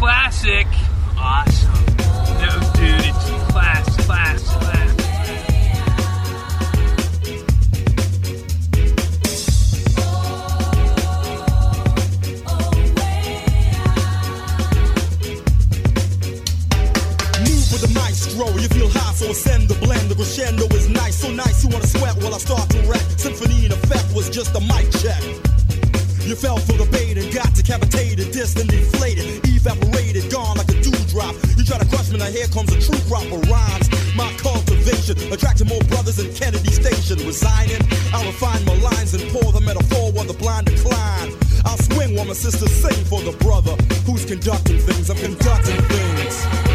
classic. Awesome. No, dude, it's class. You feel high, so ascend the blend. The crescendo is nice, so nice you wanna sweat while I start to rap. Symphony in effect was just a mic check. You fell for the bait and got decapitated, dissed and deflated, evaporated, gone like a dewdrop. You try to crush me, now here comes a true crop of rhymes. My cultivation attracted more brothers than Kennedy Station. Resigning, I'll refine my lines and pour the metaphor while the blind decline. I'll swing while my sisters sing for the brother who's conducting things. I'm conducting things.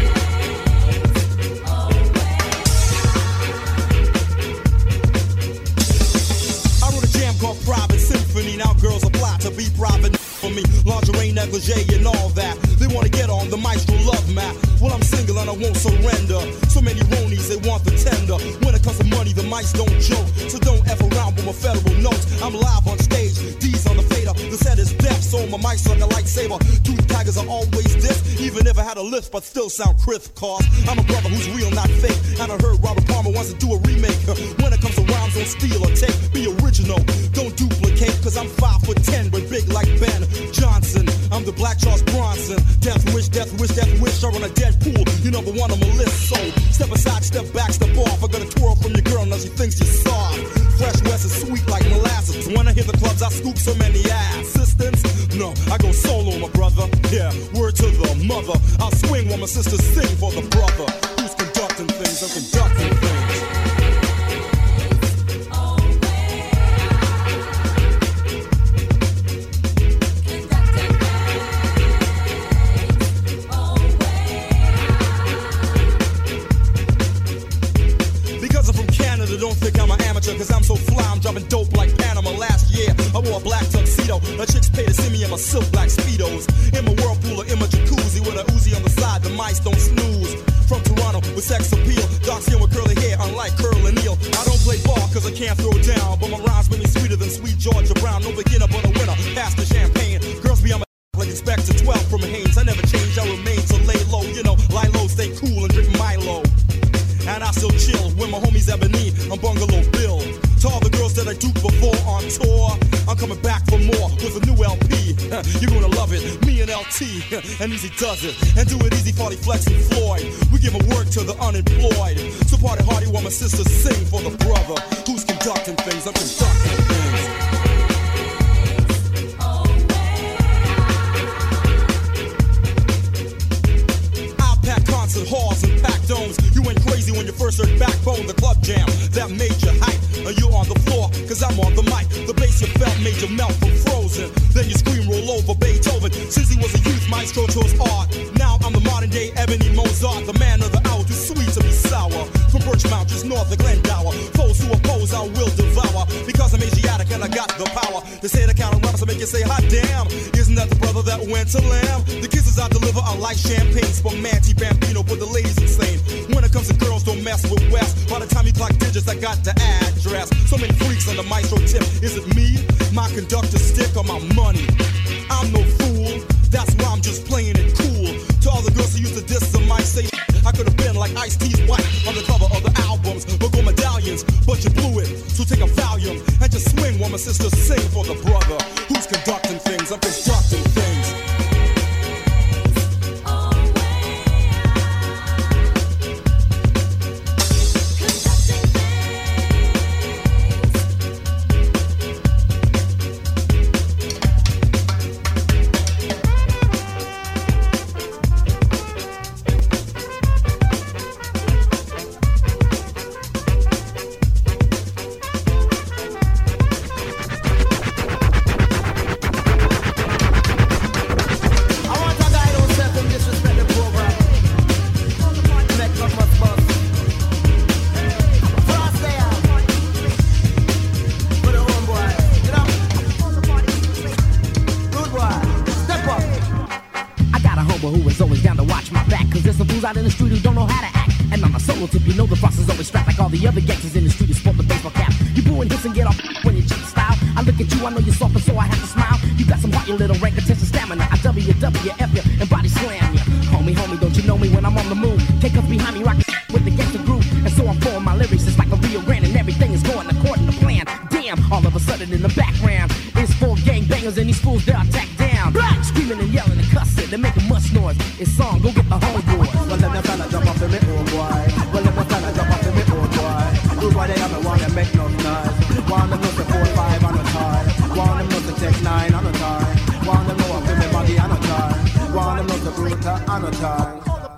Called Private Symphony. Now girls apply to be private for me. Lingerie, negligee, and all that. They wanna get on the maestro love map. Well, I'm single and I won't surrender. So many ronies, they want the tender. When it comes to money, the mics don't joke. So don't F around with my federal notes. I'm live on stage, D's on the fader. The set is deaf, so my mic's like a lightsaber. Tooth tigers are always this. Even if I had a lift, but still sound crisp, cause I'm a brother who's real, not fake. And I heard Robert Palmer wants to do a remake. When it comes to rhymes, don't steal or take. Be original, don't duplicate, cause I'm 5'10", but big like Ben Johnson. I'm the Black Charles Bronson. Death wish, death wish, death wish. I run a dead pool, you number one on my list. So step aside, step back, step off. I got a twirl from your girl, now she thinks you're soft. Fresh West is sweet like molasses. When I hit the clubs, I scoop so many assistants. No, I go solo, my brother. Yeah, word to the mother. I'll swing while my sisters sing for the brother who's conducting things. I'm conducting things. Don't think I'm an amateur, cause I'm so fly, I'm dropping dope like Panama. Last year, I wore a black tuxedo. The chicks paid to see me in my silk black Speedos. In my whirlpool or in my jacuzzi with a Uzi on the side, the mice don't snooze. From Toronto with sex appeal, dark skin with curly hair, unlike Curl and Neal. I don't play ball cause I can't throw down, but my rhymes make me sweeter than sweet Georgia Brown. No beginner but a winner, pass the champagne. Girls be on my like Inspector 12 from Haynes. I never change, I remain to lay low. You know, lie low, stay cool and drink Milo. And I still chill with my homies Ebony and Bungalow Bill. To all the girls that I duped before on tour, I'm coming back for more with a new LP. You're gonna love it, me and LT, and Easy does it. And do it easy, Farty Flex and Floyd. We give a work to the unemployed. So party hardy while my sisters sing for the brother who's conducting things. I'm conducting things. Concert halls and packed domes. You went crazy when you first heard Backbone, the club jam that made you hype. And you on the floor, cause I'm on the mic. The bass you felt made you melt from Frozen. Then you scream, roll over Beethoven. Since he was a youth, maestro chose art. Now I'm the modern day Ebony Mozart, the man of the hour, too sweet to be sour. From Birchmount, just north of Glendower. Foes who oppose, I will devour. Because I'm Asiatic and I got the power. They say the kind of rhymes to make you say, hot damn. Isn't that the brother that went to Lamb? The kisses I deliver are like champagne. Spumante Bambino, but the ladies insane. When it comes to girls, don't mess with West. By the time you clock digits, I got the address. So many freaks on the maestro tip. Is it me, my conductor stick, or my money? I'm no fool. That's why I'm just playing it cool. To all the girls who used to diss them, might say I could have been like Ice-T's wife on the cover of the albums, but gold medallions, but you blew it. So take a Valium and just swing while my sisters sing for the brother who's conducting things. I'm constructing things. Out in the street who don't know how to act. And on a solo tip, you know the boss is always strapped like all the other gangsters in the street who sport the baseball cap. You boo and hiss and get off when you cheat style. I look at you, I know you're soft, and so I have to smile. You got some heart, you little rank, attention, stamina. I WWF you and body slam you. me when I'm on the move. K-Cups behind me rocking with the gangster groove. And so I'm flowing my lyrics, it's like a Rio Grande and everything is going according to plan. Damn, all of a sudden in the background, it's 4 gangbangers and these fools, they're attacked down. Screaming and yelling and cussing, they're making much noise. It's song, go get the homeboys. Well, let me fella jump off in me, oh boy. Well, let me fella jump off in me, oh boy. Good boy, they have me wanna make no noise. Want them know the 4-5 on a tie. Want them know the Tech 9 on a tie. Want them know I feel me body on a tie. Want them know the Bruta on a tie.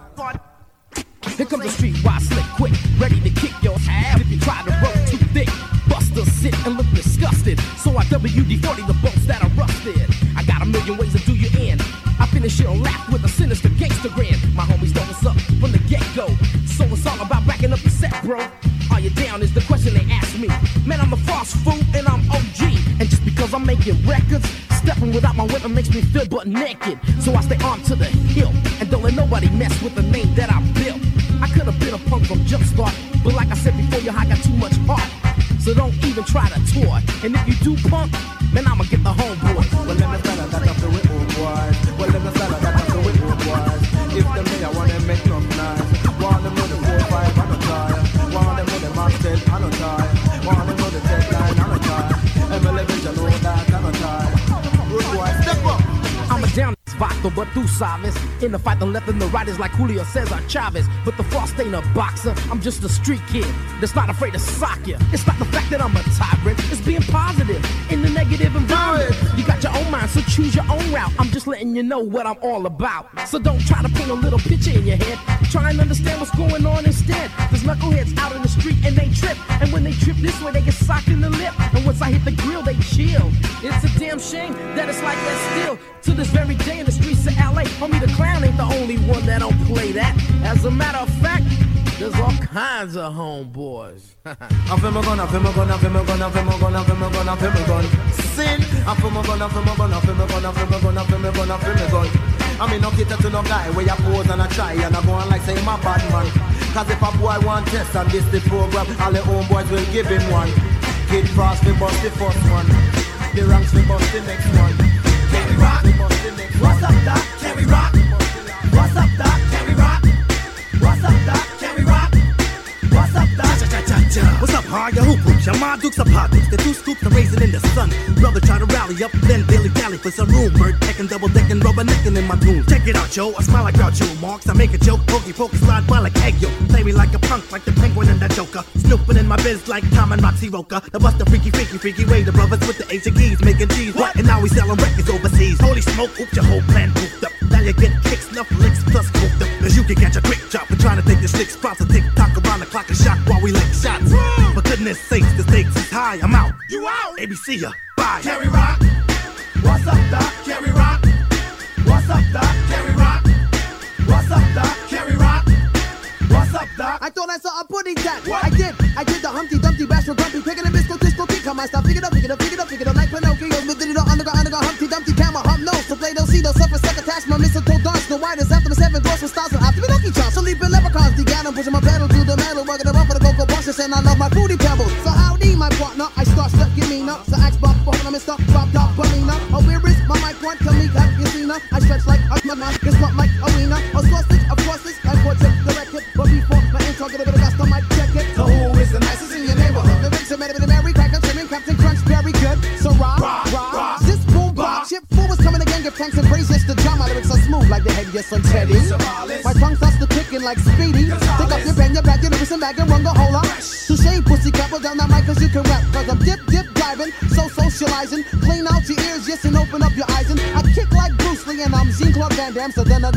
Here comes the street wide slick quick, ready to kick your ass if you try to roll too thick. Buster sit and look disgusted, so I WD-40 the bolts that are rusted. I got a million ways to do you in. I finish your laugh with a sinister gangster grin. My homies know what's up from the get-go, so it's all about backing up the set, bro. Are you down is the question they ask me. Man, I'm a fast food and I'm OG, and just because I'm making records, stepping without my weapon makes me feel butt naked. So I stay armed to the hilt and don't let nobody mess with the name that I built. I could have been a punk from jump start, but like I said before, I got too much heart. So don't even try to tour. And if you do punk, man, I'ma get the homeboys. Well, let me fella that up the way, oh boys. Well, let me fella that up the way, oh boys. If them me, I wanna make no noise. Want them know the 4-5 on a tie. Want them know the Marcel on a tie. Want them know the Tech 9 on a tie. MLF, you know that on a tie. Good boy, step up. I'm a down Vato, but through Savas. In the fight, the left and the right is like Julio Cesar Chavez. But the Frost ain't a boxer, I'm just a street kid that's not afraid to sock you. It's not the fact that I'm a tyrant, it's being positive in the negative environment. You got your own mind, so choose your own route. I'm just letting you know what I'm all about. So don't try to paint a little picture in your head. Try and understand what's going on instead. There's knuckleheads out in the street and they trip. And when they trip this way, they get socked in the lip. And once I hit the grill, they chill. It's a damn shame that it's like that still. To this very day in the streets of LA, homie the clown ain't the only one that don't play that. As a matter of fact, there's all kinds of homeboys. I'm film gun, I'm film gun, I'm film gun, I'm film gun, I'm film gun, I'm film gun. Sin, I'm film gun, I'm film gun, I'm film gun, I'm film gun, I'm film gun, I'm film gun. I mean, no cater to no guy where you pose and I try and I go on like say my bad man. Cause if a boy want test and this the program, all the homeboys will give him one. Kid Frost, we bust the first one. The ranks, we bust the next one. Can we rock? What's up, Doc? Can we rock? What's up, Doc? Can we rock? What's up, Doc? Can we rock? What's up, Doc? What's up, hard? Your hoop hoops, your ma dukes of hot dukes. The 2 scoops are raising in the sun. Brother try to rally up, then dilly dally for some room. Bird pecking, double decking, rubber necking in my tune. Check it out, yo. I smile like Groucho Marx. I make a joke, pokey pokey, slide by like egg yolk. Play me like a punk, like the Penguin and the Joker. Snooping in my biz like Tom and Roxy Roca. The bust the freaky way. The brothers with the Asian keys making cheese. What? And now we selling records overseas. Holy smoke, oops, your whole plan pooped up. Now you get kicks, snuff, licks, plus cooped up. Cause you can catch a quick chop for trying to take the slick spots and tick tock around the clock and shock while we lick shots. For goodness sakes, the stakes is high. I'm out. You out? ABC ya. Bye. Can we rock? What's up, Doc? Can we rock? What's up, Doc? Can we rock? What's up, Doc? Can we rock? What's up, Doc? I thought I saw a pudding cat. I did the Humpty Dumpty Bash for Grumpy, picking a bisco, disco, kick on my stuff. Pick it up, like Pinocchio. With it on the Humpty Dumpty camera, hump nose. To play those see those suffer, suck attachment, mistletoe dance. No white is after the 7 doors with stars, so after me lucky charms. So leaping leprechauns, the pushing my pedal to the metal, working around for the cocoa bosses, and I love my fruity pebbles. So howdy, my partner, I start stuck, give me up. So axe bump, I'm Mr. Bob Top Bonina. Oh, where is my mic one? Tell me, have you seen her? I stretch like a man, it's not like a wiener. A sausage, of course, it's like what's it, the record. But before my intro, get a bit of dust, I might check it. So who is the nicest in your neighborhood? The Vicks are made of the Mary Cracker, trimming, Captain Crunch, very good. So rock. This boom box, ship 4 is coming again, give thanks and praise. Yes, the drum, my lyrics are smooth like the head, yes, on Teddy. My tongue starts to picking like Speedy. Take up your pen, your bag, your lyrics and bag and run the whole lot. Touche, pussy, couple down that mic, cause you can rap. Cause I'm dip, diving, so socializing. Clean out your ears, yes, and open up your eyes. And I kick like Bruce Lee, and I'm Jean-Claude Van Damme. So dunna,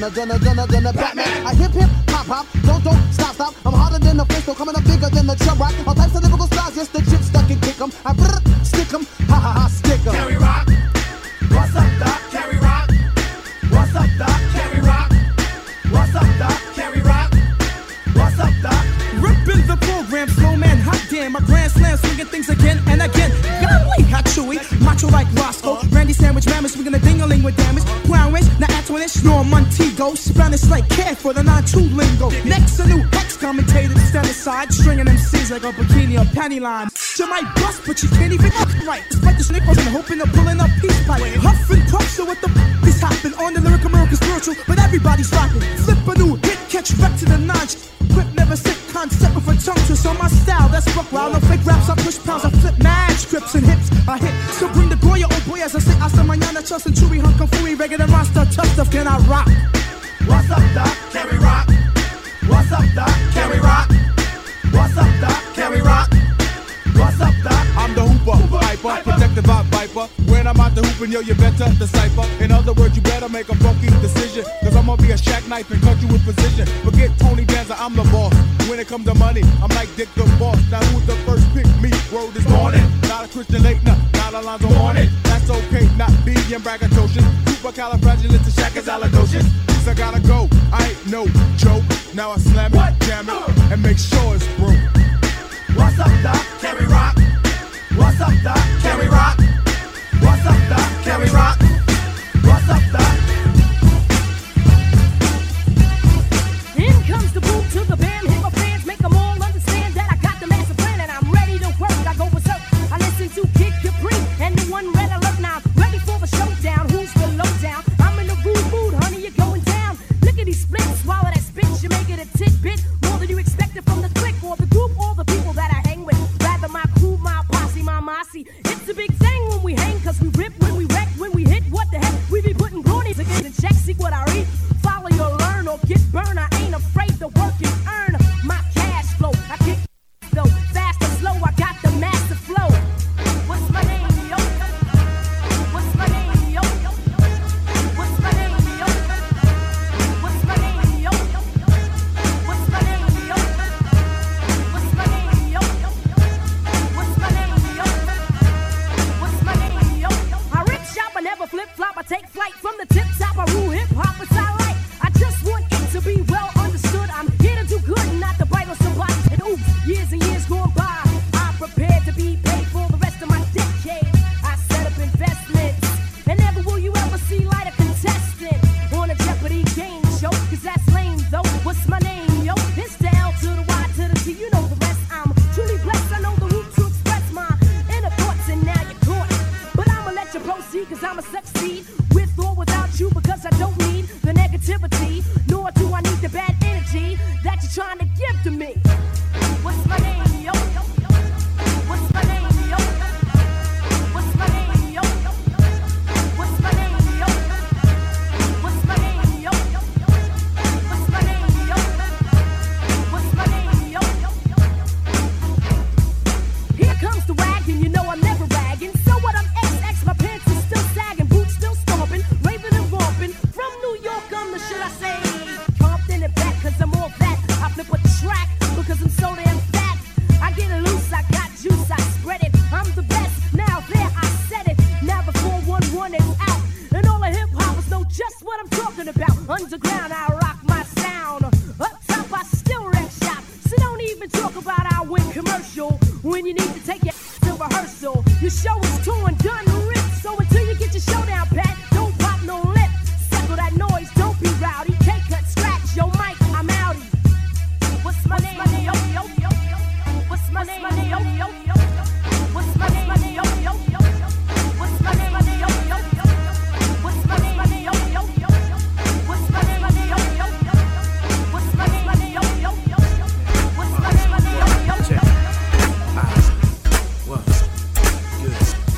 Batman. I hip, hop, don't, stop. I'm harder than a pistol, coming up bigger than the drum rock. All types of lyrical styles, yes, the chip stuck and kick 'em. I stick 'em, ha, stick 'em. Can we rock? What's up, Doc? Can we rock? What's up, Doc? Can we rock? What's up, Doc? Can we rock? What's up, Doc? Ripping the program, slow man, hot damn. My grand slam, swinging things again and again. Golly, how chewy, macho like Roscoe. Randy Sandwich, Mammoth, swinging a ding-a-ling with damage. Brown Rich, now Antoinette, Norm Montego. Spanish like care for the 9-2 lingo. Next, a new ex-commentator to stand aside, stringing MCs like a bikini or panty line. She might bust, but she can't even right. Despite the snake and hoping of pulling up peace pipe. Huff and puff, so what the is happening on the lyrical American spiritual, but everybody's rocking. Flip a new gets wrecked to the notch. Grip never sit concept with a tongue twist on my style. That's buck wild. No fake raps, I push pounds, I flip mad scripts and hips. I hit. So bring the Goya, oh boy, as I say, hasta mañana, trust and chewy, hunk, fooey, regular monster, tough stuff, can I rock? What's up, Doc? Can we rock? What's up, Doc? Can we rock? What's up, Doc? Can we rock? What's up, Doc? I'm the hooper, hyper, protective viper. When I'm out the hooping, yo, you better decipher. In other words, you better make a funky decision. Cause I'm gonna be a shack knife and cut you with precision. Forget Tony Danza, I'm the boss. When it comes to money, I'm like Dick the Boss. Now who's the first pick? Me, word is morning. Not a Christian Laettner, not Alonzo Mourning. That's okay, not being braggadocious. Supercalifragilisticexpialidocious. I gotta go, I ain't no joke. Now I slam it, jam it, and make sure it's broke. What's up, Doc? Can we rock? What's up, Doc? Can we rock? What's up, Doc? Can we rock? What's up, Doc? In comes the boom to the band. Hit my fans, make them all understand that I got the master plan and I'm ready to work. I go berserk. I listen to Kid Capri and the one red alert now. Ready for the showdown. Who's the lowdown? I'm in a rude mood, honey. You're going down. Look at these splits. Swallow that spit. You make it a tidbit. More than you expected from the clique or the group or the people that I hang with. Rather my crew, my posse, my mossy. It's a big thing when we hang, cause we rip when we wreck, when we hit, what the heck? We be putting bronies against in check, see what I read. Follow your learn or get burned. I ain't afraid to work and earn my cash flow. I kick though, fast or slow, I got the master flow. What's my name, yo? What's my name, yo? What's my name, yo? What's my name, yo? What's my name, yo? What's my name, yo? What's my name, yo? What's my name, yo? I rip shop, I never flip flop, I take flight from the tip top. I rule hip hop, it's I like. I just want it to be well understood. I'm here to do good, not to bite on somebody. And oops, years and years going by. I'm prepared to be paid for the rest of my decade. I set up investments, and never will you ever see light a contestant on a Jeopardy game show. Cause that's lame though. What's my name, yo? It's the L to the Y to the T. You know the rest. I'm truly blessed. I know the root to express my inner thoughts, and now you're caught. But I'ma let you proceed, cause I'ma succeed with or without you, because I don't need the negativity, nor do I need the bad energy that you're trying to give to me. What's my name, yo? What's my name, yo? What's my name, yo? What's my name, yo? What's my name, yo? What's my name, yo? What's my name, yo? Here comes the wagon, you know I'm never ragging. So what, I'm XX, my pants are still sagging, boots still stomping, raving and romping. From New York, I'm the shit I say. Compton and back, cause I'm all that. I flip a track, because I'm so damn fat. I get it loose, I got juice, I spread it. I'm the best, now there I said it. Now the 411 is out, and all the hip-hoppers know just what I'm talking about. Underground, I rock my sound. Up top, I still wreck shop. So don't even talk about our win commercial when you need to take your to rehearsal. Your show is torn, done, ripped. So until you get your show down pat, don't pop no lip. Settle that noise, don't be rowdy. K-cut, scratch, yo, mic, I'm outie. What's my name, yo, yo, yo? What's my name, yo, yo, yo? What's my name, yo, yo, yo? What's my name, yo, yo, yo? What's my name, yo, yo, yo? What's my name, yo, yo, yo? What's my name, yo, yo, yo? What's my name, yo, yo, yo? What? Good.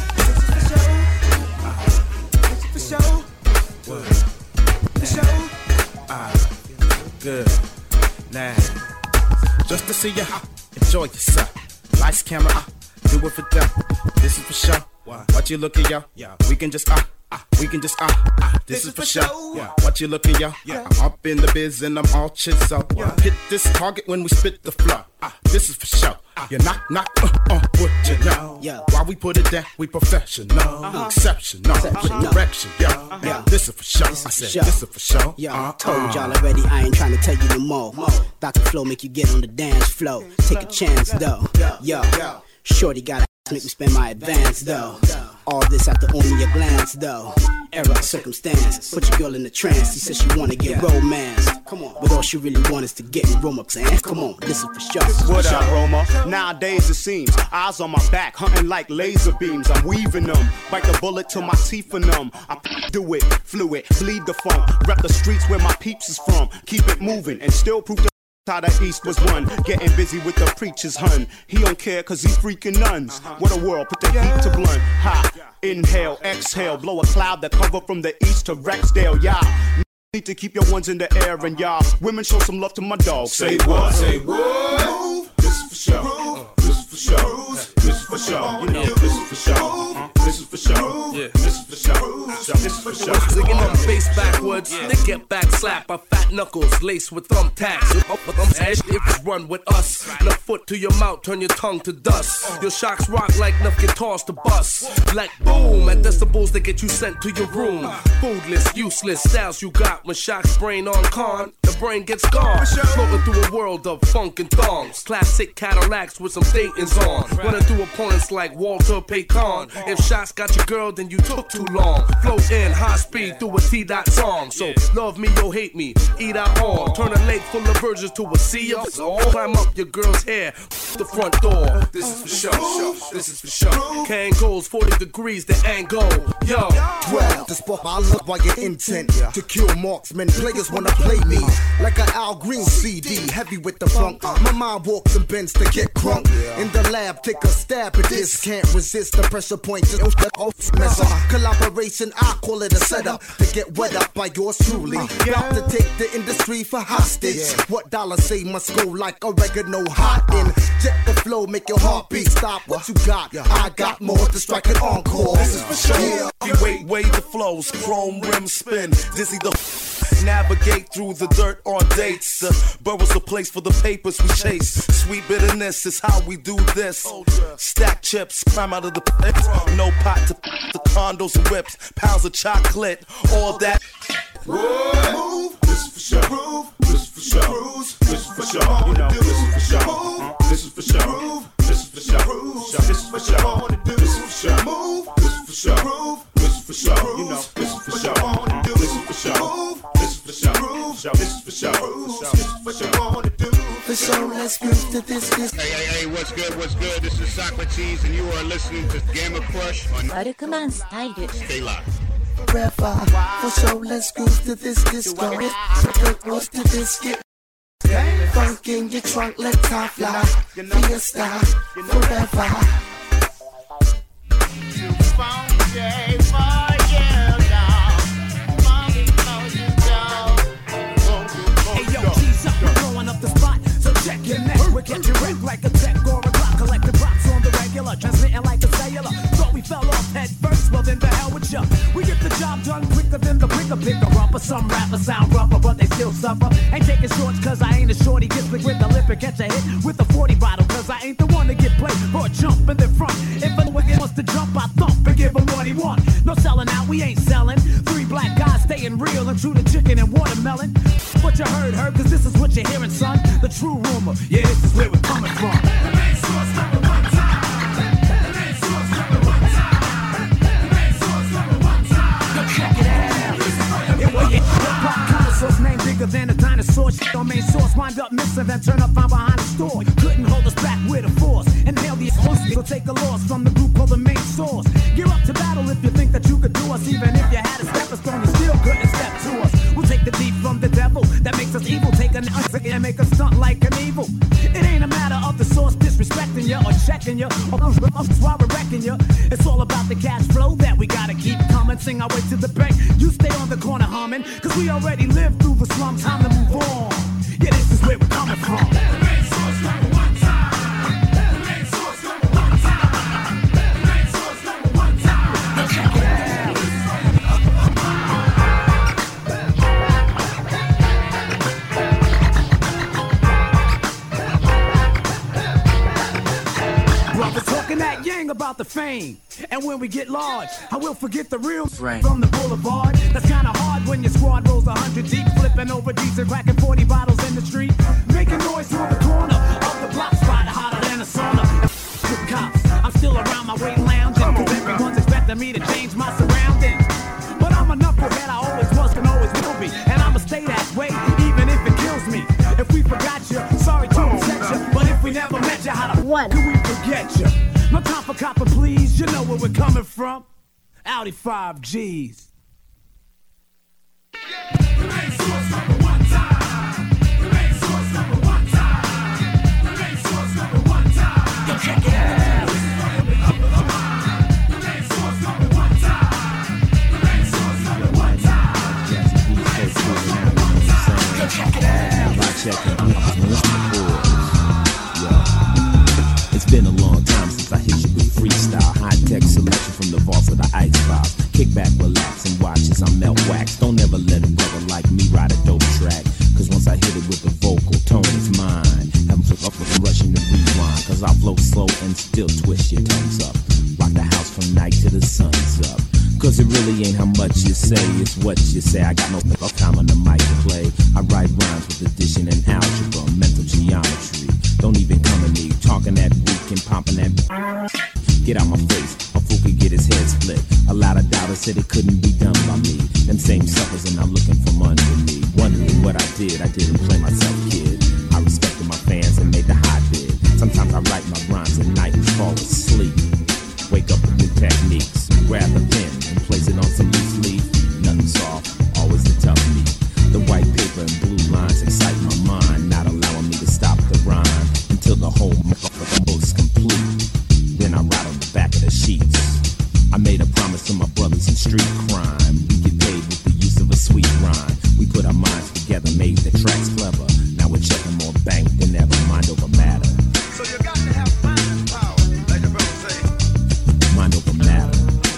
For show. What? For show. Good. Now, just to see you enjoy yourself. Lights, camera, do it for them. This is for show. What you looking, yo? We can just we can just this is for show. What you looking, yo? I'm up in the biz and I'm all chiseled. Hit this target when we spit the flow. This is for show. You knock, what you know? While we put it down, we professional, exceptional, with direction, this is for show. I said, this is for show. I told y'all already, I ain't trying to tell you no more. Dr. Flow make you get on the dance floor. Take a chance though, shorty got make me spend my advance though. All this after owning your glance though. era, circumstance. Put your girl in the trance. He said she wanna get romance. Come on, but all she really wants is to get in romance. Come on, this is for sure. What up, Roma? Nowadays it seems eyes on my back, hunting like laser beams. I'm weaving them, bite the bullet till my teeth are numb. I do it, fluid, bleed the funk. Rep the streets where my peeps is from. Keep it moving and still prove the how the East was won. Getting busy with the preacher's hun. He don't care cause he freaking nuns. What a world, put the heat to blunt. Ha, inhale, exhale, blow a cloud that cover from the east to Rexdale. Yeah, need to keep your ones in the air and y'all women show some love to my dog. Say what? Say what? This is for sure. This is for sure. This is for sure. You know, this is for sure. This is for sure. Yeah, this is for sure. This is for sure. Singing on face backwards, they get back slap. Our fat knuckles laced with thumbtacks. If you run with us, left foot to your mouth, turn your tongue to dust. Your shocks rock like enough guitars to bust. Like boom, at decibels that get you sent to your room. Foodless, useless styles you got when shocks brain on con. The brain gets gone. Floating through a world of funk and thongs. Classic Cadillacs with some Dayton's on. Running through opponents like Walter Payton. If shots got your girl, then you took too long. Float in high speed through a T-Dot song. So love me or hate me, eat out all. Turn a lake full of virgins to a sea of soul. Climb up your girl's hair, the front door. This is for sure. This is for sure. Can goes 40 degrees the angle. Yo, well, to spark my look by your intent to kill marksmen. Players wanna play me like an Al Green CD, heavy with the funk. My mind walks and bends to get crunk. In the lab, take a stab at this. Can't resist the pressure point to mess up. Collaboration, I call it a setup to get wet up by yours truly. About to take the industry for hostage. What dollar say must go like oregano hot in. Jet the flow, make your heartbeat stop. What you got? I got more to strike an encore. This is for sure. Heavyweight wave the flows, chrome rim spin, dizzy the navigate through the dirt on dates. The borough's the place for the papers we chase. Sweet bitterness is how we do this. Stack chips, climb out of the pit. No pot to the condos and whips. Pounds of chocolate, all that. Move. This is for sure. This is for sure. This is for sure. You know, this is for sure. This is for sure. This is for sure. This is for sure. This is for sure. Move. This is for sure. This is for sure. You know, this is for sure. This is for sure. This is for sure. This is for sure. This is for sure. For sure, let's move to this. Hey, what's good, what's good? This is Socrates, and you are listening to Gamer Crush on Workman Style. Stay locked. Forever, for sure, let's groove to this disco. Groove to this get funk in your trunk, let top fly. Fiesta, forever. Hey yo, G's up, we're blowing up the spot. So check your neck, we're catching wreck like a tech or a clock. Collecting props on the regular, transmitting like a cellular. Thought we fell off head first, well then the hell with ya. We get the job done quicker than the picker upper. Some rappers sound rougher, but they still suffer. Ain't taking shorts cause I ain't a shorty. Get slick with the lip and catch a hit with a 40 bottle. Cause I ain't the one to get played for a jump in the front. If a wicked wants to jump, I thump and give him what he want. No selling out, we ain't selling. 3 black guys staying real and true to chicken and watermelon. What you heard, cause this is what you're hearing, son. The true rumor, yeah, this is where we're coming from. The main source number one time. The main source number one time. The main source number one time. Yo, check it out. Hip-hop connoisseurs name bigger than a dinosaur. Shit on main source, wind up missing, then turn up found behind the store. Couldn't hold us back with a force. Inhale the explosive, so take a loss from the group called the main source. Gear up to battle if you think that you could do us. Even if you had a step stone, you still couldn't step to us. We'll take the deep from the devil that makes us evil. Take an and make us stunt like an evil. It ain't a matter of the source disrespecting you or checking you or while we're wrecking you. It's all about the cash flow that we gotta keep coming. Sing our way to the bank. You stay on the corner humming, cause we already lived through the slum. Time to move on. Yeah, this is where we're coming from. The main source number one time. The main source number one time. The main source number one time. Now check it out. Brothers talking that yang about the fame. And when we get large, I will forget the real from the boulevard. That's kinda hard when your squad rolls 100 deep, flipping over D's and cracking 40 bottles in the street, making noise from the corner of the block spot, hotter than a sauna. Good cops, I'm still around my weight lounging, cause everyone's expecting me to change my surroundings. But I'm one. Can we forget ya? No time for copper, please. You know where we're coming from. Audi 5Gs. Remain source number one time. Remain source number one time. Remain source number one time. Yo, check it out. Remain source number one time. Remain source number one time. Yo, check it out. It's been a long time since I hit you with freestyle. High-tech selection from the vaults of the ice files. Kick back, relax, and watch as I melt wax. Don't ever let a brother like me ride a dope track. Cause once I hit it with the vocal, tone is mine. Haven't took up with rushing to rewind. Cause I flow slow and still twist your tongues up. Rock the house from night till the sun's up. Cause it really ain't how much you say, it's what you say. I got no time on the mic to play. I write rhymes with addition and algebra, mental geometry. Don't even come at me, talking that weak and pumping that. Get out my face, a fool could get his head split. A lot of doubters said it couldn't be done by me. Them same suckers and I'm looking from under me. Wondering what I didn't play myself, kid. I respected my fans and made the high bid. Sometimes I write my rhymes at night and fall asleep. Wake up with new techniques, grab a pen and place it on some loose leaf. Nothing soft, always the tough meat. The white paper and blue lines excite my mind, not allowing me to stop the rhyme until the whole book's complete. Then I write on the back of the sheets. I made a promise to my brothers in street crime. We get paid with the use of a sweet rhyme. We put our minds together, made the tracks clever. Now we're checking more bank than ever, mind over matter. So you got to have mind power, like the brother say. Mind over matter.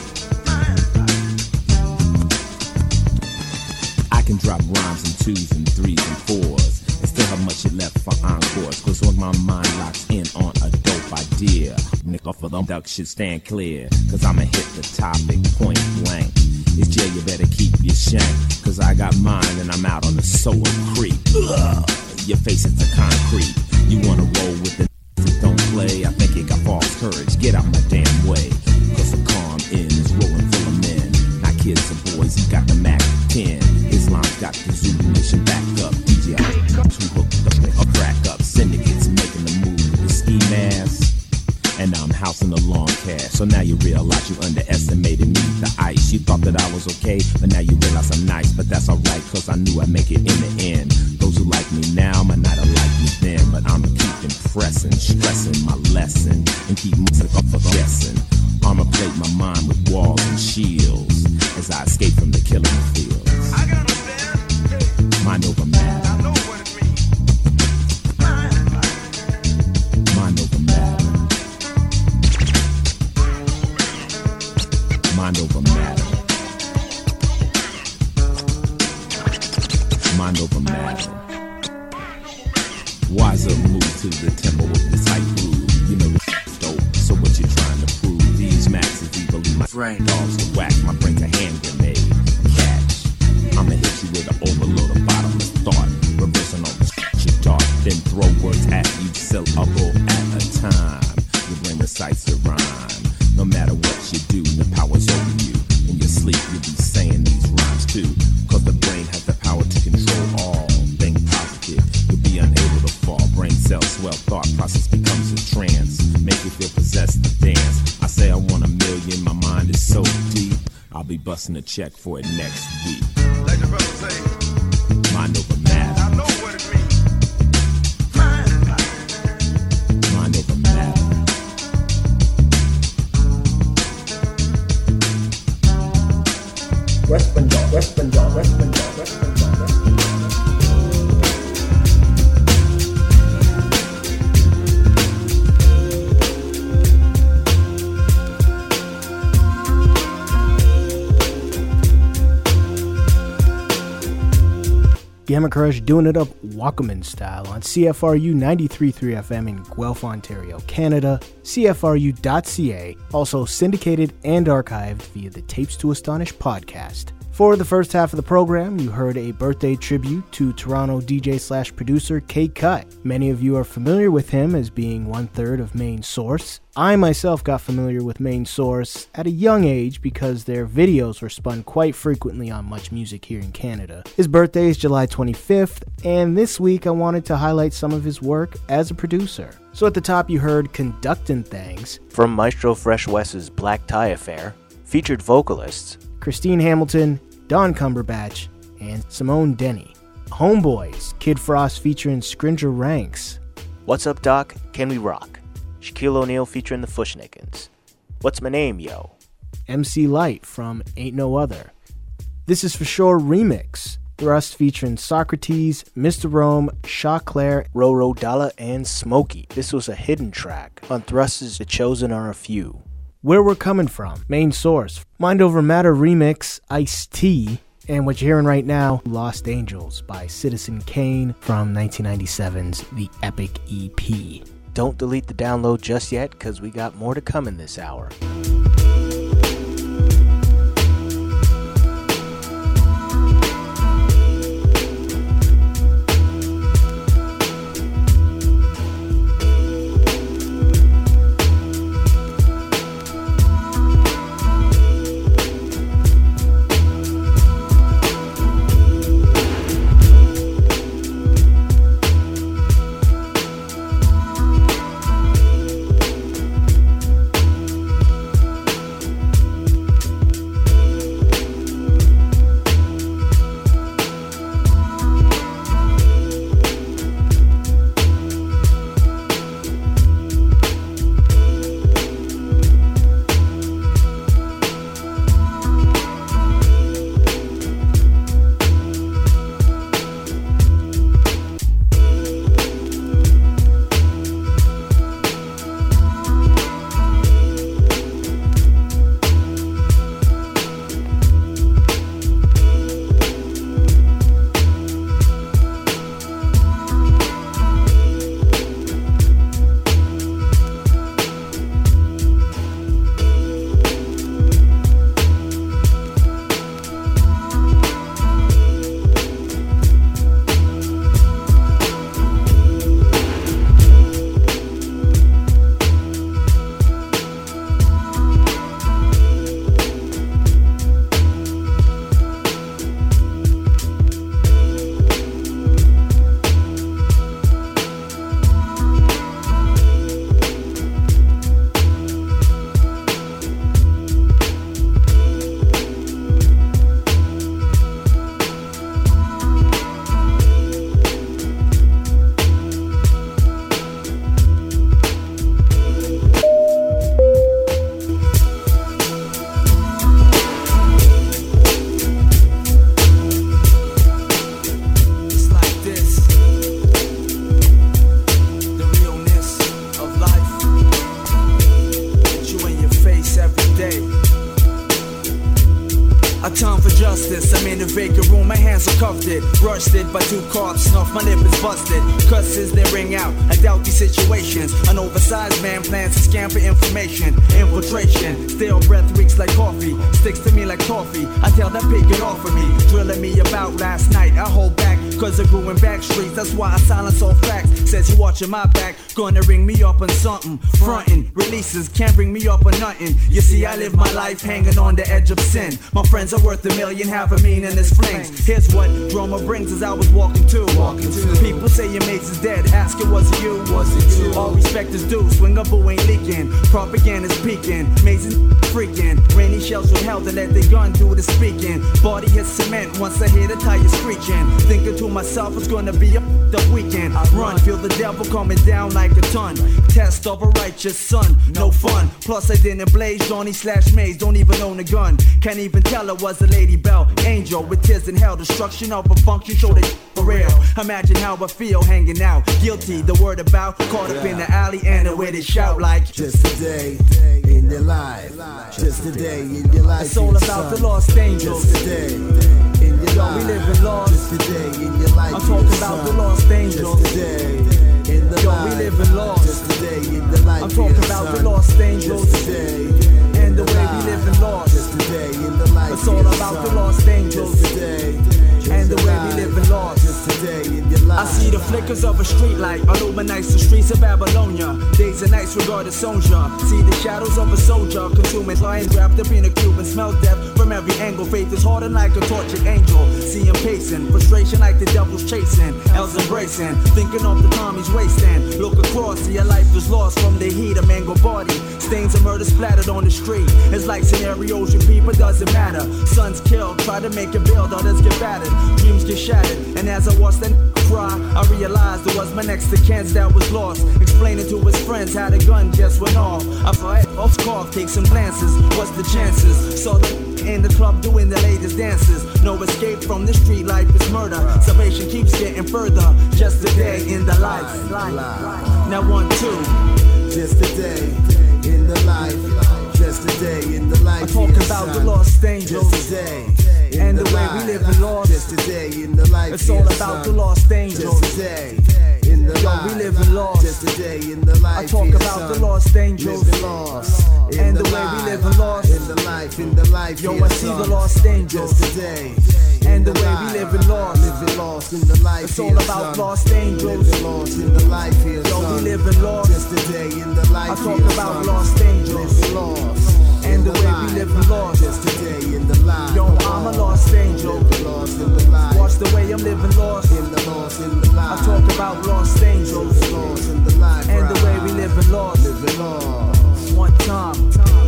I can drop rhymes in 2s and 3s and 4s and still have much left for encores. Cause when my mind locks in on a dope idea, nick off of them ducks should stand clear. Cause I'ma hit the topic point blank. It's jail, you better keep your shank. Cause I got mine and I'm out on the soul creek. Ugh, your face is the concrete. You wanna roll with the that don't play? I think you got false courage. Get out my damn way. Cause the calm in is rolling full of men. Not kids and boys, he got the Mac 10. Islam's got the Zulu Nation backed up. DJ who hooked up a crack up. Syndicates making the move with the ski mask. And I'm housing the long cash. So now you realize you underestimated me, the ice. You thought that I was okay, but now you realize I'm nice. But that's alright, cause I knew I'd make it in the end. Those who like me now might not have liked me then. But I'ma keep impressing, stressing my lesson, and keep moving up for guessing. I'ma plate my mind with walls and shields as I escape from the killing fields. I can understand. Mind over matter. I know what it means. Mind over matter. Mind over matter. Mind over matter. Wiser move to the tempo with this hype groove. You know it's dope, so what you trying to prove? These maxes evilly my friend dogs to whack. My brain's a hand grenade. Catch. I'ma hit you with an overload of bottomless thought. Reversing all the shit you taught. Then throw words at you syllable at a time. Your brain recites your rhyme. No matter what you do, the power's over you. In your sleep, you'll be saying these rhymes too. Cause the brain has the power to control all. Think positive, you'll be unable to fall. Brain cells swell, thought process becomes a trance. Make you feel possessed to dance. I say I want $1 million, my mind is so deep. I'll be busting a check for it next week. Like the brother say. Mind over matter. I know what it means. Mind over matter. West Bengal, West Bengal, West Bengal, West Bengal, West Bengal. Gamma Crush doing it up Wakaman style on CFRU 93.3 FM in Guelph, Ontario, Canada, CFRU.ca, also syndicated and archived via the Tapes to Astonish podcast. For the first half of the program, you heard a birthday tribute to Toronto DJ/producer K-Cut. Many of you are familiar with him as being one-third of Main Source. I myself got familiar with Main Source at a young age because their videos were spun quite frequently on Much Music here in Canada. His birthday is July 25th, and this week I wanted to highlight some of his work as a producer. So at the top you heard Conductin' Things from Maestro Fresh West's Black Tie Affair, featured vocalists Christine Hamilton, Don Cumberbatch, and Simone Denny. Homeboys, Kid Frost featuring Scringer Ranks. What's Up Doc, Can We Rock? Shaquille O'Neal featuring the Fushnikins. What's My Name, Yo? MC Light from Ain't No Other. This Is For Sure Remix. Thrust featuring Socrates, Mr. Rome, Shaw Claire, Roro Dalla, and Smokey. This was a hidden track on Thrust's The Chosen Are a Few. Where We're Coming From, Main Source, Mind Over Matter Remix, Ice-T, and what you're hearing right now, Lost Angels by Citizen Kane from 1997's The Epic EP. Don't delete the download just yet, because we got more to come in this hour. Rushed it by 2 cards, snuff, my lip is busted. Cusses, they ring out, I doubt these situations. An oversized man plans to scamper information. Infiltration, stale breath reeks like coffee. Sticks to me like toffee, I tell that pig get off of me. Drilling me about last night, I hold back, cause I grew in back streets. That's why I silence all facts. Says you watching my back, gonna ring me up on something. Frontin', releases, can't bring me up on nothing. You see, I live my life hanging on the edge of sin. My friends are worth $1 million, have a meaningless flings. Here's what drama brings as I was walking to. People say your mates is dead, asking was it you? All respect is due, swing up who ain't leaking. Propaganda's peaking, mazing freaking. Rainy shells from hell to let the gun do the speaking. Body hits cement once I hear the tires screeching. Thinking to myself it's gonna be a the weekend. I run, feel the devil coming down like a ton. Test of a righteous son, no fun. Plus I didn't blaze Johnny/Maze, don't even own a gun. Can't even tell it was a Lady Bell angel with tears in hell. Destruction of a function, show that for real. Imagine how I feel hanging out, guilty. The word about caught up in the alley and the way they shout like just a day in your life, just a day in your life. It's all about the lost angels. Just a day in your life. We live in lost. Just a day in your life. I'm talking about the lost angels. Just a day in the life. We live in lost. Just a day in the life. I'm talking about the lost angels. Just a day and the way we live in lost. Just a day in the life. It's all about the lost angels. angels. And the way we live in lost. I see the flickers of a street light illuminates the streets of Babylonia. Days and nights regarded sonja. See the shadows of a soldier consuming lions wrapped up in a cube and smell death from every angle. Faith is hardened like a tortured angel. See him pacing, frustration like the devil's chasing. Else embracing, thinking of the time he's wasting. Look across, see a life is lost from the heat of mangled body. Stains of murder splattered on the street. It's like scenarios you people doesn't matter. Sons killed, try to make a build, others get battered. Dreams get shattered, and as I watched that cry, I realized it was my next of kin that was lost. Explaining to his friends how the gun just went off. I fight off cough, take some glances. What's the chances? Saw the in the club doing the latest dances. No escape from the street, life is murder. Salvation keeps getting further. Just a day in the life. Now 1, 2. Just a day in the life. Just a day in the life. I talk about the lost angels. Just a day. And the way we live in lost. Just a day in the life. It's all about the lost angels. Just a day in the life. We live in lost. Just a day in the life. I talk about the lost angels. And the way we live in lost. In the life, in the life. Yo, I see the lost angels. Just a day. And the way we live in lost. Living lost in the life. It's all about lost angels. Living lost in the life here. Yo, we live in lost. Just a day in the life. I talk about lost angels. Living lost. And the way we live in lost. Just a day in the life. Yo, I'm a lost angel. Lost in the life. Watch the way I'm living lost. In the lost in the life. I talk about lost angels. Lost in the life. And the way we live in lost. Living lost. One time.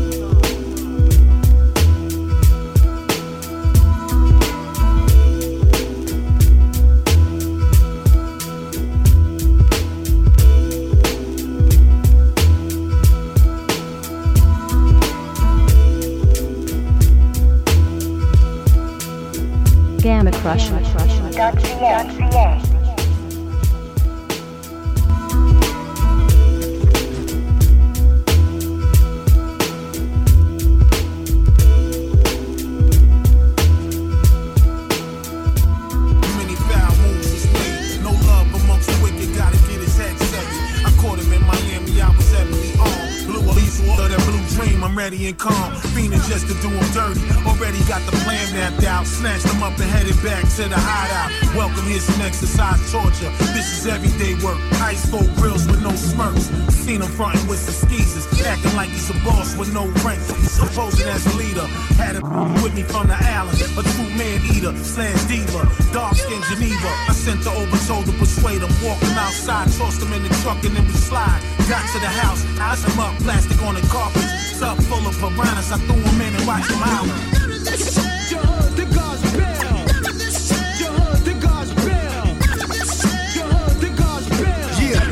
Gamma Crush. Ready and calm, fiending just to do them dirty. Already got the plan mapped out. Snatched them up and headed back to the hideout. Welcome, here's some exercise torture. This is everyday work. Ice cold grills with no smirks. Seen him fronting with some skeezers, acting like he's a boss with no rank. Supposing as a leader. Had a with me from the island. A true man eater, / diva. Dark skin Geneva. I sent the overtold to persuade him. Walked him outside, tossed him in the truck and then we slide. Got to the house, eyes him up, plastic on the carpet. Tub full of piranhas, I threw him in and watched him howl. You heard the God's bell. You heard the God's bell. You heard the God's bell.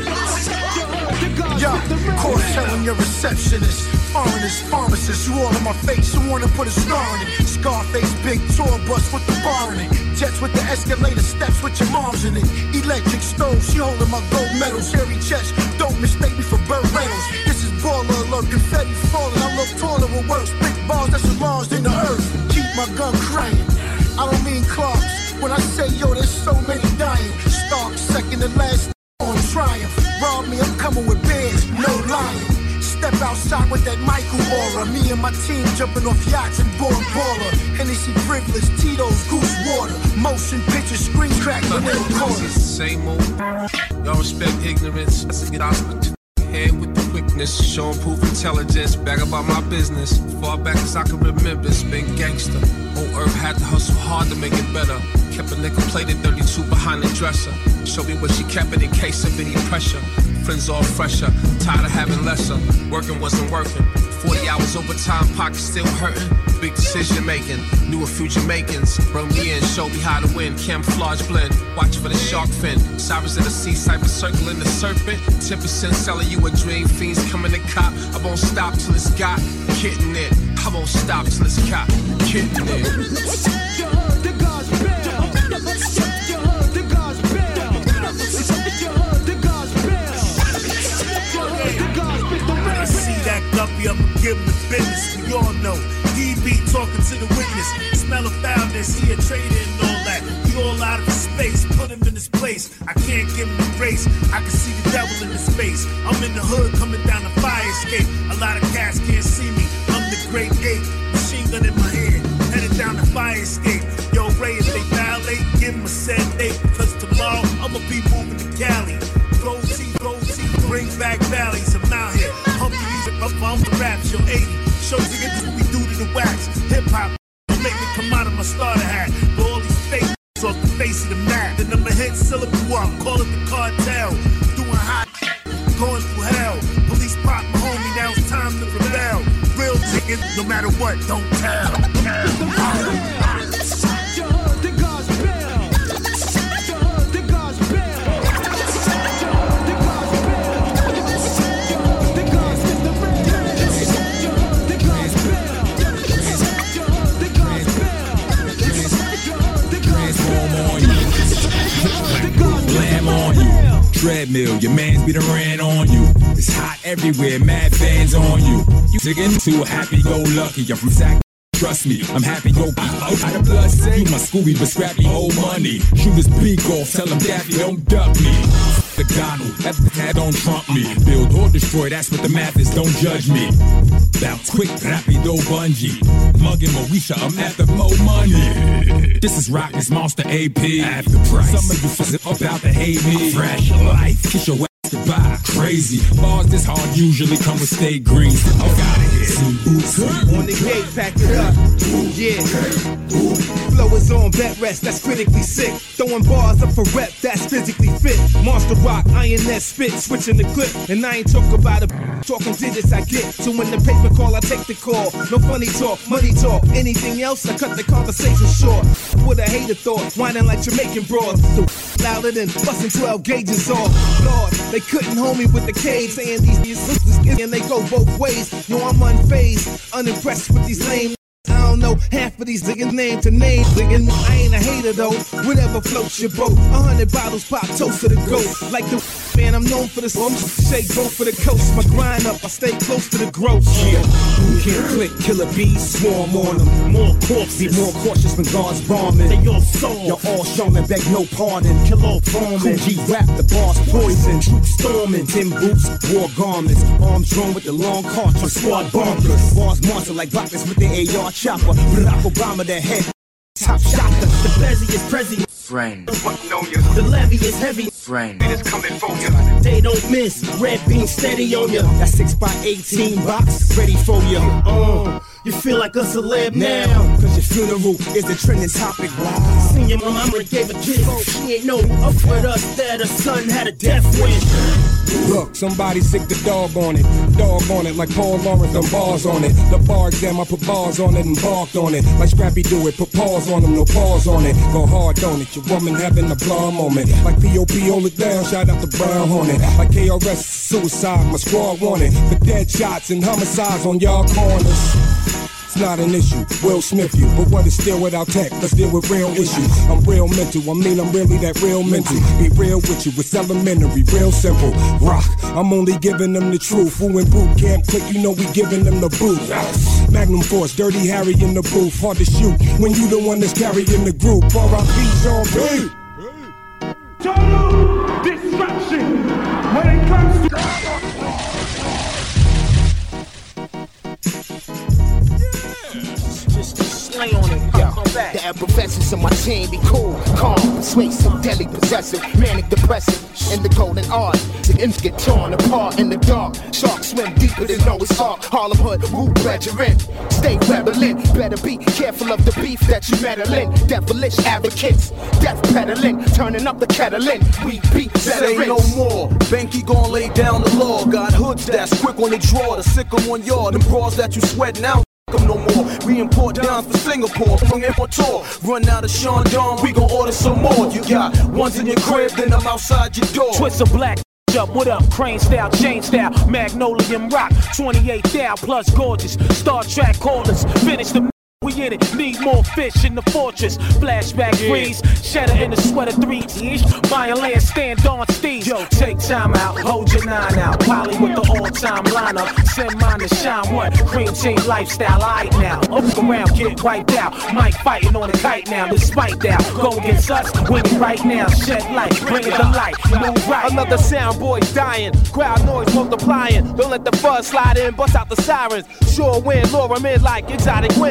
Yeah. Caught selling your receptionist. Foreigners, pharmacists, you all in my face, you wanna put a scar on it. Scarface, big tour bus with the bar in it. Jets with the escalator steps with your moms in it. Electric stove, she holding my gold medals. Cherry chest, don't mistake me for Burt Reynolds. This is baller alert, confetti falling. I look taller with worse. Big balls that's enlarged in the earth. Keep my gun crying. I don't mean Clarks. When I say yo, there's so many dying. Stark, second to last on triumph. Rob me, I'm coming with bands, no lying. Step outside with that Michael aura. Me and my team jumping off yachts and board baller. Hennessy privilege, Tito's, goose water. Motion picture, screen crack, the little corner. Same old. Y'all respect ignorance. Let's get out head with the quickness. Show and prove intelligence. Bag about my business. Far back as I can remember, it's been gangster. Old Earth had to hustle hard to make it better. Kept a nickel plated 32 behind the dresser. Showed me where she kept it in case of any pressure. Friends all fresher, tired of having lesser. Working wasn't working. 40 hours overtime, pockets still hurting. Big decision making, knew a few Jamaicans. Brought me in, showed me how to win. Camouflage blend, watch for the shark fin. Sirens in the sea, cypher circling the serpent. 10% selling you a dream, fiends coming to cop. I won't stop till it's got kidding it. I won't stop till it's got kidding it. You heard the God's bell. You heard the God's bell. You heard the God's bell. When I see that guppy, I'ma give him the business. We all know DB talking to the witness. Smell of foulness, he a trader and all that. We all out of his space, put him in his place. I can't give him the race. I can see the devil in his face. I'm in the hood coming down the fire escape. A lot of cats can't see me. I'm the great ape, machine gun in my hand, headed down the fire escape. Yo, my sad day, cause tomorrow I'ma be moving to Cali. Gold teeth, bring back valleys. I'm out here, humping these up on the rap show 80. Shows you what we do to the wax. Hip hop, make me come out of my starter hat. But all these fake off the face of the map. Then I'ma hit syllable up, call it the cartel. Doing hot, going through hell. Police pop my homie, now it's time to rebel. Real ticket, no matter what, don't tell. Treadmill, your man's be the ran on you. It's hot everywhere, mad fans on you. You singing too happy-go-lucky. I'm from Sac. Trust me, I'm happy go out of blood say. You my Scooby but scrappy old money. Shoot his beak off, tell him Daffy don't duck me. The Donald, that don't trump me. Build or destroy, that's what the math is, don't judge me. Bounce quick, rapido bungee. Mugging Moesha, I'm after more money. This is Rock, this Monster AP. After price. Some of you fuzzing about to hate me. Fresh life, kiss your ass goodbye. Crazy. Bars this hard usually come with state greens. Oh, got it. On the gate, pack it up. Yeah. Flow is on bed rest, that's critically sick. Throwing bars up for rep, that's physically fit. Monster rock, INS spit, switching the clip. And I ain't talk about it, talking digits I get. So when the paper call, I take the call. No funny talk, money talk. Anything else, I cut the conversation short. With a hater thought, whining like Jamaican broads. So louder than busting 12 gauges off. Lord, they couldn't hold me with the cage, saying these sisters and they go both ways. Yo, I'm unfazed, unimpressed with these lame. I don't know half of these niggas name to name. Nigga, I ain't a hater though. Whatever floats your boat. 100 bottles pop, toast to the goat. Like the man, I'm known for the shake, go for the coast. My grind up, I stay close to the growth. Yeah. Can't click, killer bees, swarm on them. More corpses, be more cautious when guards bombing. They all sold. You're all shown and beg no pardon. Kill all forming. G rap, the bars poison. Troops storming. Tin boots, war garments. Arms drawn with the long cartridge. Squad bombers. Bars monster like rockets with the AR chopper. Barack Obama, the head. Top shot. The Bezzy is president. Friend. The levy is heavy. Friend. It is coming for you. They don't miss. Red beam steady on ya. That 6x18 box ready for you. You feel like a celeb now. Cause your funeral is the trending topic. Wow. Seen your mama gave a kiss. She ain't know up with us that her son had a death wish. Look, somebody sick the dog on it. Dog on it like Paul Lawrence, them bars on it. The bar exam, I put bars on it and barked on it. Like Scrappy do it, put paws on them, no pause on it. Go hard on it, your woman having a blah moment. Like P.O.P. hold it down, shout out to Brown Hornet. Like KRS, suicide, my squad wanted. For dead shots and homicides on y'all corners. Not an issue, Will Smith you. But what is still without tech? Let's deal with real issues. I'm real mental, I mean I'm really that real mental. Be real with you, it's elementary, real simple. Rock, I'm only giving them the truth. Who in boot camp click, you know we giving them the boot. Magnum Force, Dirty Harry in the booth. Hard to shoot when you the one that's carrying the group. R.I.P. Sean B. Total destruction when it comes to... Slay on it, yo. The effervescence of my team be cool, calm, persuasive, deadly, possessive, manic, depressive. In the golden art, the ends get torn apart in the dark. Sharks swim deeper than Noah's Ark. Harlem Hood, Wu Brethren, stay rebelling. Better be careful of the beef that you meddling. Devilish advocates, death peddling, turning up the kettle in. We be Say no more. Banky gon' lay down the law. Got hoods that's quick on the draw. The sick 'em on yard. Them bras that you sweat now. No more. We import downs for Singapore, from import tour. Run out of Sean Don, we gon' order some more. You got ones in your crib, then I'm outside your door. Twist a black up, what up? Crane style, chain style, Magnolium rock, 28 down plus gorgeous. Star Trek callers, finish the. We in it, need more fish in the fortress. Flashback freeze, shatter in the sweater 3-ish. Violin stand on Steve. Yo, take time out, hold your 9 out. Polly with the all-time lineup. Send mine to shine what? Cream team lifestyle, alright now. Up around, get wiped out. Mike fighting on a kite now, despite that. Go against us, win it right now. Shed light, bring it to light, move right. Another sound boy dying, crowd noise multiplying. Don't let the fuzz slide in, bust out the sirens. Sure win, lure 'em in like exotic women. I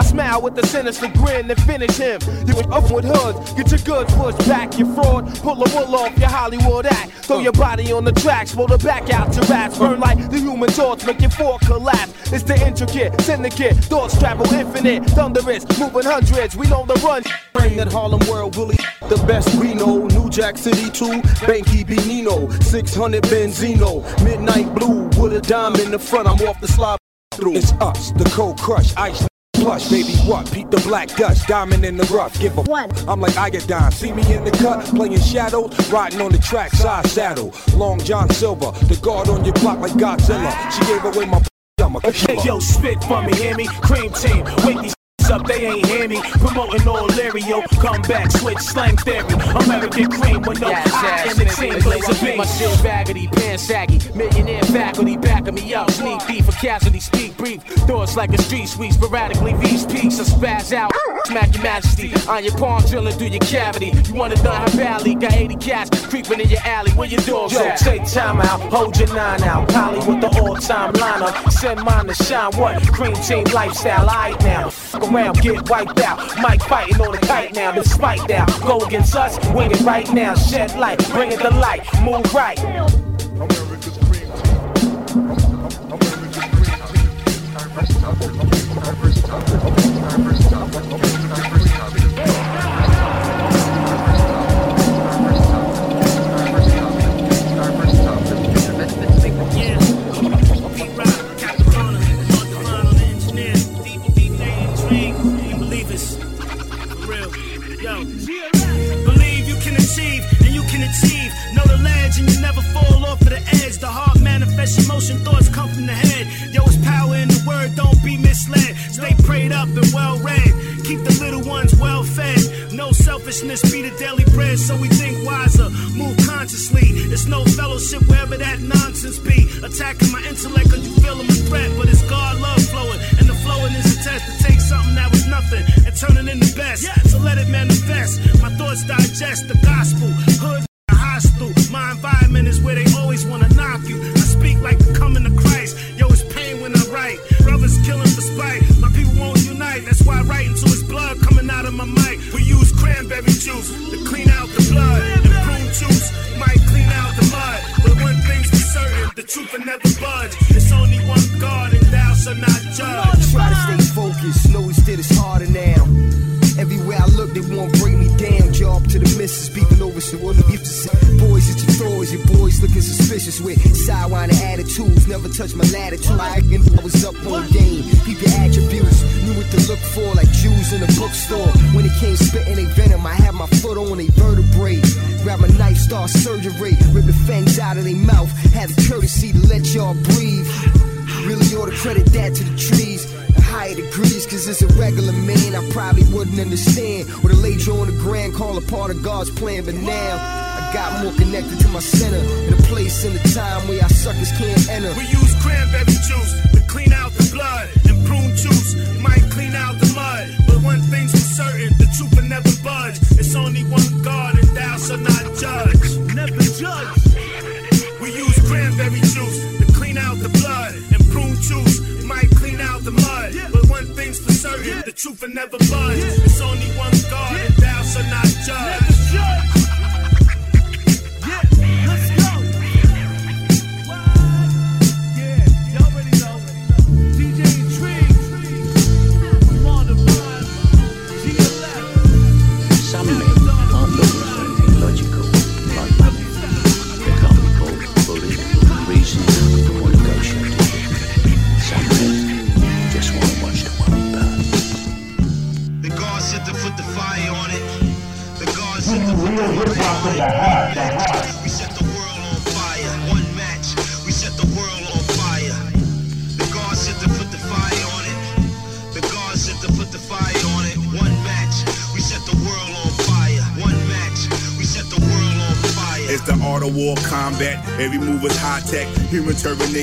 smile with a sinister grin and finish him. You up with hoods, get your goods pushed back, you fraud. Pull the wool off your Hollywood act. Throw your body on the tracks, roll the back out to rats. Burn like the Human Torch, make your fork collapse. It's the intricate, syndicate, thoughts travel infinite. Thunderous, moving hundreds, we know the run. Bring that Harlem world, Willie, the best we know. New Jack City 2, Banky B. Nino, 600 Benzino, Midnight Blue, with a dime in the front, I'm off the slide through. It's us, the Cold Crush, Ice Plush, baby what? Beat the Black Dutch, diamond in the rough, give a one. I'm like Iodine, see me in the cut, playing shadows, riding on the track, side saddle. Long John Silver, the guard on your block like Godzilla. She gave away my I'm a killer. Yo, spit for me, hear me? Cream team, wake these up, they ain't hear me. Promoting all Lyrio, come back, switch slang theory. American cream with no I in the team, blaze a beat. My shit baggity, pants saggy. Millionaire faculty backing me up. Sneak thief for casualty, speak brief. Thoughts like a street sweep, sporadically these peaks. I spaz out, smack your majesty. On your palm drilling through your cavity. You wanna know how badly? Got 80 cats creeping in your alley. Where your dogs at? Yo, take time out, hold your 9 out. Polly with the all-time lineup. Send mine to shine, what? Cream team lifestyle, aight now. Around, get wiped out. Mike fighting on the kite now. Despite that, go against us, wing it right now. Shed light, bring it to light, move right. America's cream team. Believe you can achieve, and you can achieve. Know the ledge, and you never fall off of the edge. The heart manifests emotion, thoughts come from the head. Yo, it's power in the word, don't be misled. Stay prayed up and well read. Keep the little ones well fed. No selfishness, be the daily bread, so we think wiser. Move consciously. It's no fellowship wherever that nonsense be. Attacking my intellect, cause you feel I'm a threat. But it's God love flowing, and the flowing is a test to take something that was nothing and turn it into best. So let it manifest. My thoughts digest the gospel. Hood hostile. My environment is where they always wanna knock you. I speak like the coming of Christ. Yo, it's pain when I write. Brothers killing for spite. My people won't unite. That's why I write until it's blood coming out of my mic. We use cranberry juice to clean out the blood. And prune juice might clean out the mud. But one thing's for certain, the truth will never budge. It's only one God and thou shalt not judge. Try to stay focused, know instead it's harder now. Everywhere I look, they won't break me down. Job to the missus, beeping over so what you to say. Boys at your doors, your boys looking suspicious with sidewinding attitudes. Never touch my latitude. I was up on the game. Keep your attributes, knew what to look for, like Jews in a bookstore. When it came spitting they venom, I had my foot on a vertebrae. Grab my knife, start surgery, rip the fangs out of their mouth. Have the courtesy to let y'all breathe. Really ought to credit that to the trees. Higher degrees, cause as a regular man I probably wouldn't understand. Or to lay you on the ground, call a part of God's plan. But now I got more connected to my center, in a place and a time where our suckers can't enter. We use cranberry juice to clean out the blood, and prune juice might clean out the mud. But one thing's for certain, the truth will never budge. It's only one God and thou shalt not judge. Never judge. We use cranberry juice to clean out the blood, and prune juice might clean out the mud. But one thing's for certain, the truth will never budge. It's only one God and thou shalt not judge. Yeah, let's go. Yeah, you already know. DJ Intrigue, on the run, G11. Some men aren't looking for anything logical, like money. They can't be called bullied, reasoned, or negotiated. Some men just want to watch the world burn. The God said to put the fire on it. The God said to put the fire on it. We set the world on fire. One match. We set the world on fire. The God said to put the fire on it. The God said to put the fire on it. One match. We set the world on fire. One match. We set the world on fire. It's the art of war combat. Every move is high tech. Human terminating.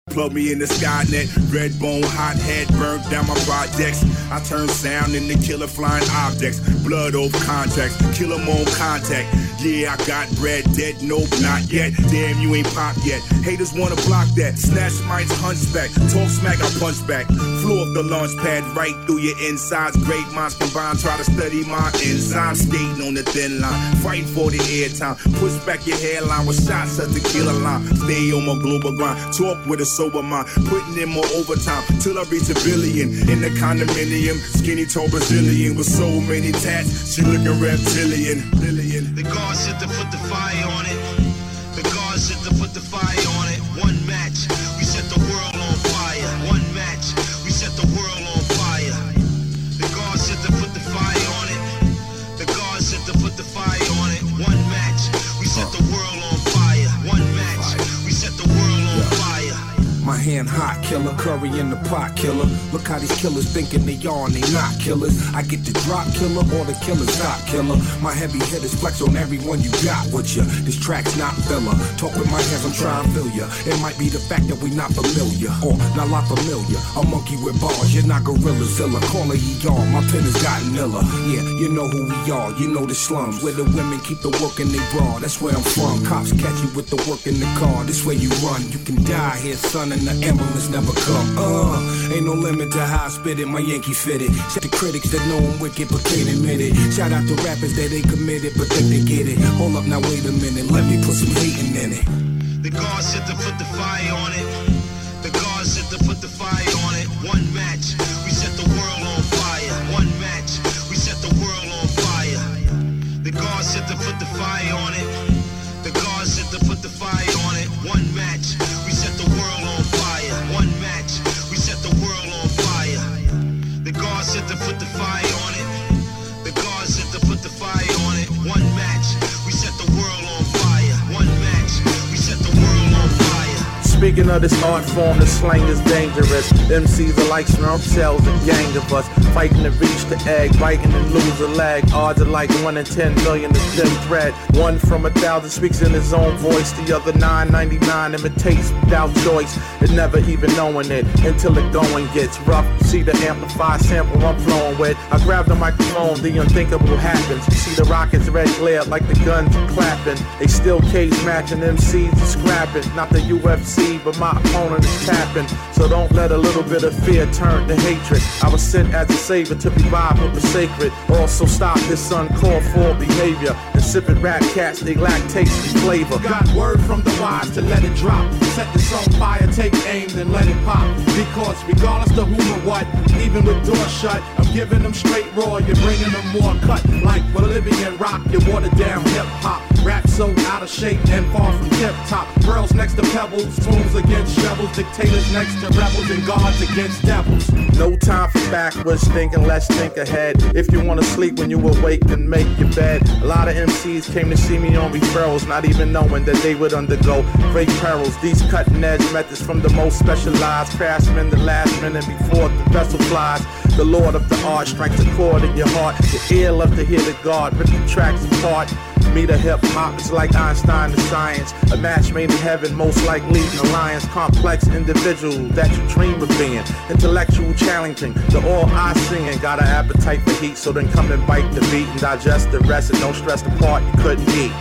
Plug me in the Skynet, red bone, hot head, burnt down my projects. I turn sound into killer flying objects. Blood over contracts, kill 'em on contact. Yeah, I got bread, dead, nope, not yet. Damn, you ain't pop yet. Haters wanna block that. Snatch mics, hunchback. Talk smack, I punch back. Floor of the launch pad, right through your insides. Great minds combined, try to study my enzymes. Skating on the thin line, fighting for the airtime. Push back your hairline with shots at the killer line. Stay on my global grind, talk with a sober mind. Putting in more overtime, till I reach $1 billion. In the condominium, skinny tall Brazilian with so many tats, she looking reptilian. The guard said to put the fire on it. The guard said to put the fire on it. One match, we set the world on fire. One match, we set the world on fire. The guard said to put the fire on it. The guard said to put the fire on it. One match, we set the world on fire. One match, we set the world on fire. My hand hot killer, curry in the pot killer. Look how these killers thinking they are and they not killers. I get the drop killer or the killer's top killer. My heavy hitters flex on everyone you got with ya. This track's not filler. Talk with my hands, I'm trying to fill ya. It might be the fact that we not familiar or not lot familiar. A monkey with bars, you're not Gorillazilla. Call it y'all, my pen has gotten iller. Yeah, you know who we are, you know the slums where the women keep the work in they bra. That's where I'm from. Cops catch you with the work in the car. This way you run, you can die here, son. And the ambulance never come. Ain't no limit to how I spit it. My Yankee fitted. Shut the critics that know I'm wicked but can't admit it. Shout out to rappers that ain't committed but think they get it. Hold up now, wait a minute. Let me put some hating in it. The guard said to put the fire on it. The guard said to put the fire on it. One match, we set the world on fire. One match, we set the world on fire. The guard said to put the fire on it. The guard said to put the fire on it. One match, we set the world on fire. One match, we set the world on fire. The guard said to put the fire on it. The guard said to put the fire on it. One match, we set the world on fire. One match, we set the world on fire. Speaking of this art form, the slang is dangerous. MCs are like sperm cells, a gang of us fighting to reach the egg, biting and lose a leg. Odds are like 1 in 10 million is thin thread. 1 from 1,000 speaks in his own voice. The other 999 imitates without choice, and never even knowing it until the going gets rough. See the amplified sample I'm flowing with. I grab the microphone, the unthinkable happens. See the rockets red glare like the guns are clapping. They still cage matching, MCs are scrapping. Not the UFC, but my opponent is tapping. So don't let a little bit of fear turn to hatred. I was sent as a savior to revive what was sacred. Also stop this uncalled for behavior. Insipid rap cats, they lack taste and flavor. Got word from the wise to let it drop. Set this on fire, take aim, then let it pop. Because regardless of who or what, even with doors shut, I'm giving them straight raw. You're bringing them more cut. Like Bolivian rock, you watered down hip hop. Rap so out of shape and far from tip top. Girls next to pebbles, spoons against shovels. Dictators next to rebels and gods against devils. No time for backwards thinking, let's think ahead. If you wanna sleep when you awake, then make your bed. A lot of MCs came to see me on referrals, not even knowing that they would undergo great perils. These cutting edge methods from the most specialized craftsmen, the last minute before the vessel flies. The Lord of the art strikes a chord in your heart. Your ear love to hear the God rip the tracks apart. Me to hip hop is like Einstein to science. A match made in heaven, most likely an alliance. Complex individual that you dream of being. Intellectual challenging, the all I singing. Got an appetite for heat, so then come and bite the beat and digest the rest and don't stress the part you couldn't eat.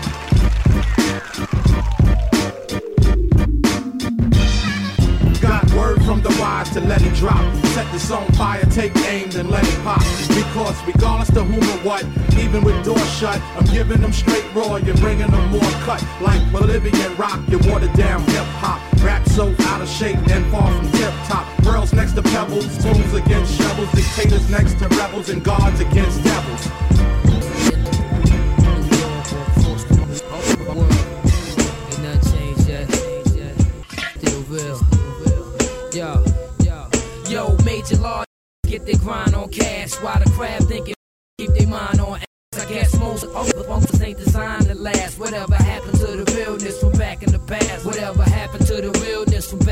Got word from the wise to let it drop. Set this on fire, take aim, then let it pop. Because regardless of whom or what, even with doors shut, I'm giving them straight raw. You're bringing them more cut. Like Bolivian rock, you watered down hip hop. Rap so out of shape and far from tip top. Girls next to pebbles, spoons against shovels. Dictators next to rebels and gods against devils. Yo, major large, get their grind on cash. While the crowd thinking, keep their mind on ass. I guess most of ain't designed to last. Whatever happened to the realness from back in the past? Whatever happened to the realness from back in the past?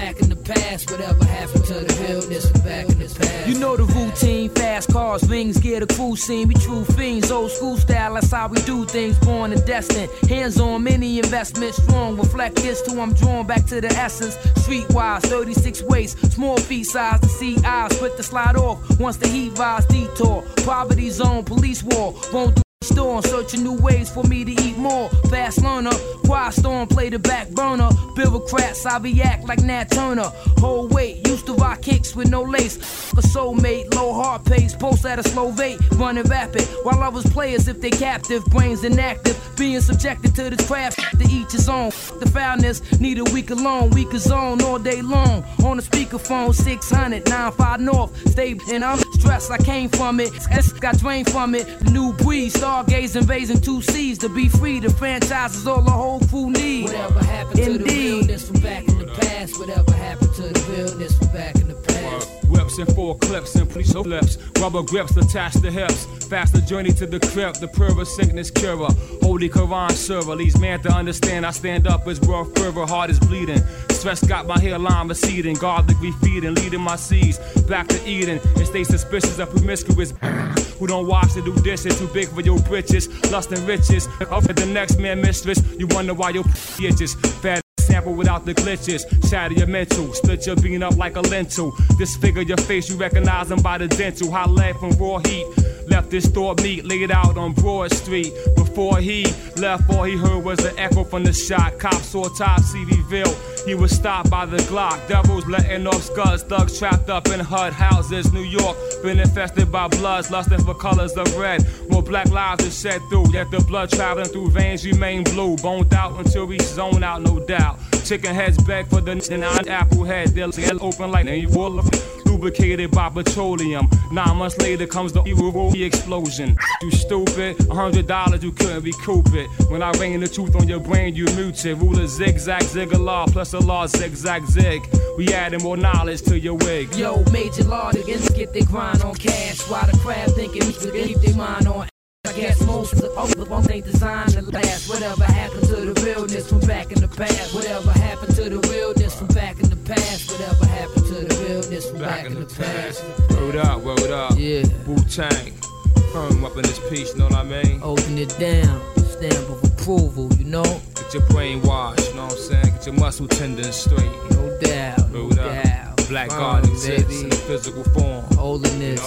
past. Whatever happened to the realness from back in the past. You know the routine, fast cars, rings, gear the crew scene. We true fiends, old school style, that's how we do things. Born and destined, hands on many investments, strong. Reflect this till I'm drawn back to the essence. Streetwise, 36 ways, small feet size to see eyes. Quick to slide off once the heat rise. Detour, poverty zone, police war. Won't storm, searching new ways for me to eat more. Fast learner, quiet storm, play the back burner. Bureaucrats, I react like Nat Turner. Whole weight, used to rock kicks with no lace. A soulmate, low heart pace, post at a slow rate, running rapid. While others play as if they captive, brains inactive, being subjected to this craft. To each his own. The foulness, need a week alone, weaker zone all day long. On the speakerphone, 600, 95 north. Stay and I'm stressed, I came from it. Got drained from it. The new breed, stargazing, raising 2 C's to be free. The franchise is all the whole crew need. Whatever happened to the realness from back in the past? Whatever happened to the realness from back in the past? Whips and 4 clips and police lips. Rubber grips attached to hips. Faster journey to the crypt. The pure sickness curer. Holy Quran server. Leads man to understand. I stand up as world fervor. Heart is bleeding. Stress got my hairline receding. Godly feeding. Leading my seeds back to Eden. And stay suspicious of promiscuous who don't wash to do dishes. Too big for your britches. Lust and riches. Up at the next man mistress. You wonder why your itches. Fat sample without the glitches, shatter your mental, split your bean up like a lentil, disfigure your face, you recognize them by the dental, hot lead from raw heat, left this store meat laid out on Broad Street, before he left all he heard was an echo from the shot, cops saw top CDville, he was stopped by the Glock, devils letting off scuds, thugs trapped up in HUD houses, New York, been infested by bloods, lusting for colors of red, more black lives are shed through, yet the blood traveling through veins remain blue, boned out until we zone out, no doubt. Chicken heads beg for the and apple head. They'll open like they full of lubricated by petroleum. 9 months later comes the explosion. You stupid, $100 you couldn't recoup it. When I rain the truth on your brain, you mute it. Ruler zigzag zig-a-law plus a law zigzag zig. We adding more knowledge to your wig. Yo, major law niggas get their grind on cash. While the crowd thinking he should keep their mind on. I guess most of the ones ain't designed to last. Whatever happened to the realness from back in the past? Whatever happened to the realness from back in the past? Whatever happened to the realness from back in the past? Word up. Yeah. Wu-Tang. Firm up in this piece, know what I mean? Holding it down, stamp of approval, you know? Get your brain washed, you know what I'm saying? Get your muscle tendons straight. No doubt, no doubt. Black God exists in the physical form. Holding this,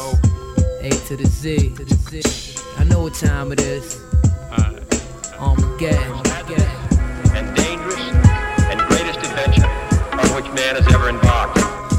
A to the Z. I know what time it is. Armageddon. And dangerous and greatest adventure on which man has ever embarked.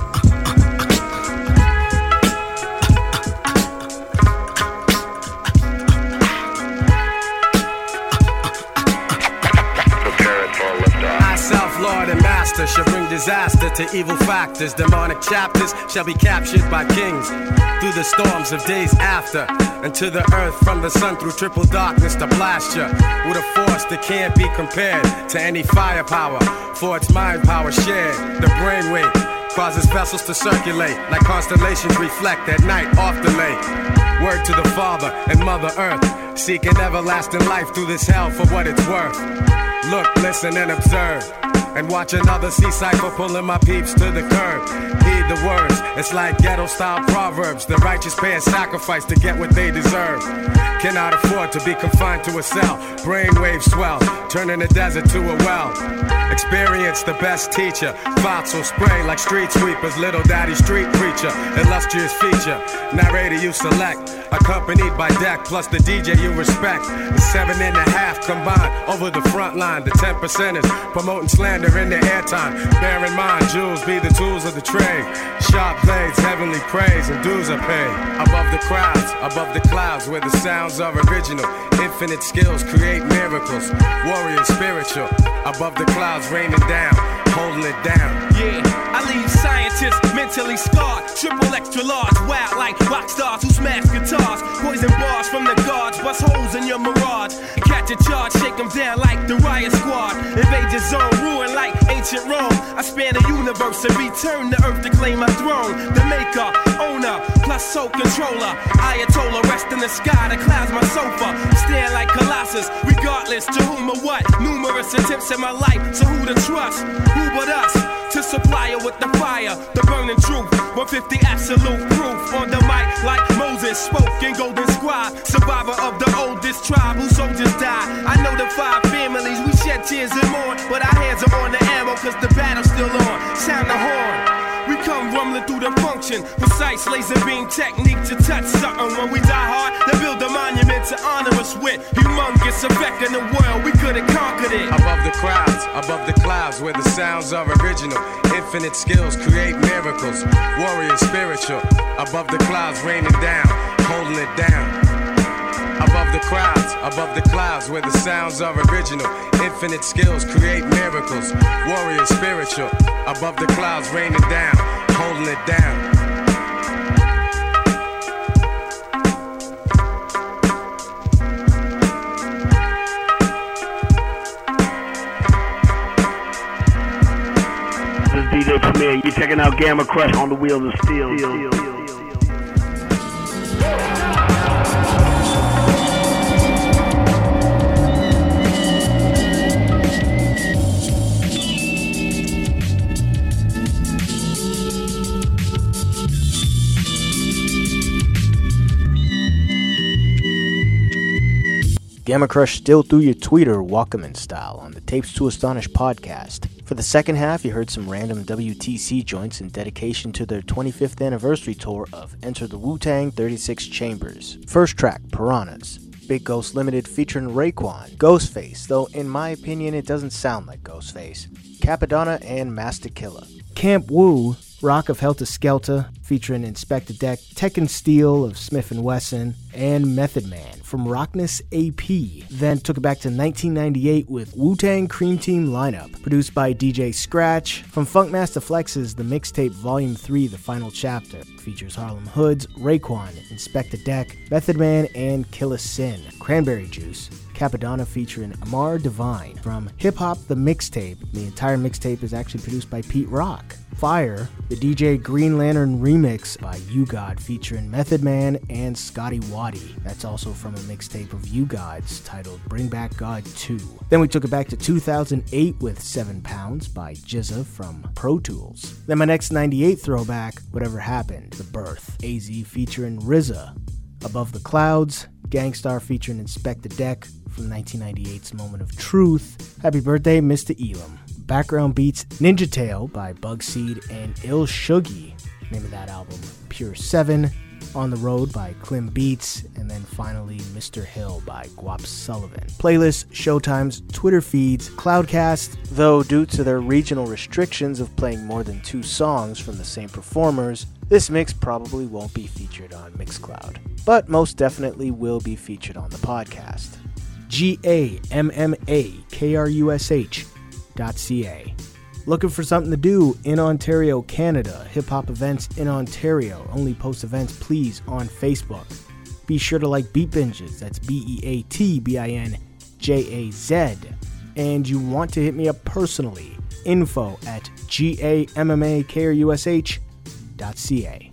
Lord and master shall bring disaster to evil factors. Demonic chapters shall be captured by kings through the storms of days after, and to the earth from the sun through triple darkness to blast ya with a force that can't be compared to any firepower, for its mind power shared. The brainwave causes vessels to circulate like constellations reflect at night off the lake. Word to the Father and Mother Earth, seeking everlasting life through this hell for what it's worth. Look, listen, and observe, and watch another sea cycle pulling my peeps to the curb. Heed the words, it's like ghetto-style proverbs. The righteous pay a sacrifice to get what they deserve. Cannot afford to be confined to a cell. Brainwaves swell, turning the desert to a well. Experience the best teacher. Thoughts will spray like street sweepers. Little daddy street preacher, illustrious feature. Narrator you select, accompanied by deck, plus the DJ you respect. The 7.5 combined over the front line. The 10%ers promoting slander in their airtime. Bear in mind, jewels be the tools of the trade. Sharp blades, heavenly praise, and dues are paid. Above the crowds, above the clouds, where the sounds are original. Infinite skills create miracles. Warrior spiritual, above the clouds raining down, holding it down. Yeah, I leave scientists mentally scarred. Triple extra large, wild like rock stars who smash guitars. Poison bars from the guards, bust holes in your mirage. Catch a charge, shake them down like the riot squad. Invade your zone, ruin like ancient Rome. I span the universe and return to earth to claim my throne. The maker, owner, plus soul controller. Ayatollah rest in the sky, the clouds my sofa. Stare like Colossus, regardless to whom or what. Numerous attempts in my life, so who to trust? Who but us? To supply her with the fire, the burning truth. 150 absolute proof on the mic like Moses spoke in Golden Squad. Survivor of the oldest tribe whose soldiers died. I know the 5 families, we shed tears and mourn, but our hands are on the ammo cause the battle's still on. Sound the horn. We come rumbling through the function. Precise laser beam technique to touch something. When we die hard, they build a monument to honor us with. Humongous effect in the world, we could have conquered it. Above the clouds, where the sounds are original. Infinite skills create miracles. Warrior spiritual. Above the clouds, raining down, holding it down. Above the clouds, where the sounds are original. Infinite skills create miracles. Warrior spiritual. Above the clouds, raining down, holding it down. This is DJ Premier. You're checking out Gamma Crush on the Wheels of Steel. Gamma Crush still through your tweeter Walkman style on the Tapes to Astonish podcast. For the second half, you heard some random WTC joints in dedication to their 25th anniversary tour of Enter the Wu-Tang 36 Chambers. First track, Piranhas. Big Ghost Limited featuring Raekwon. Ghostface, though in my opinion it doesn't sound like Ghostface. Capadonna and Master Killa. Camp Wu, Rock of Helter Skelter, featuring Inspector Deck, Tekken Steel of Smith & Wesson, and Method Man from Rockness AP. Then took it back to 1998 with Wu-Tang Cream Team lineup, produced by DJ Scratch. From Funkmaster Flex's The Mixtape Volume 3, The Final Chapter, features Harlem Hoods, Raekwon, Inspector Deck, Method Man, and Killa Sin. Cranberry Juice, Capadonna featuring Amar Divine. From Hip Hop The Mixtape, the entire mixtape is actually produced by Pete Rock. Fire, the DJ Green Lantern remix by U-God featuring Method Man and Scotty Waddy. That's also from a mixtape of U-Gods titled Bring Back God 2. Then we took it back to 2008 with 7 Pounds by Jizza from Pro Tools. Then my next 98 throwback, Whatever Happened, The Birth. AZ featuring RZA. Above the Clouds, Gangstar featuring Inspector Deck from 1998's Moment of Truth. Happy Birthday, Mr. Elam. Background beats, Ninja Tail by Bugseed and Il Shuggy. Name of that album, Pure 7. On the Road by Clem Beats. And then finally, Mr. Hill by Guap Sullivan. Playlists, showtimes, Twitter feeds, Cloudcast. Though due to their regional restrictions of playing more than 2 songs from the same performers, this mix probably won't be featured on Mixcloud, but most definitely will be featured on the podcast. GAMMAKRUSH.ca. Looking for something to do in Ontario, Canada? Hip Hop events in Ontario. Only post events, please, on Facebook. Be sure to like Beat Binges. That's BEATBINJAZ. And you want to hit me up personally? info@GAMMAKRUSH.ca.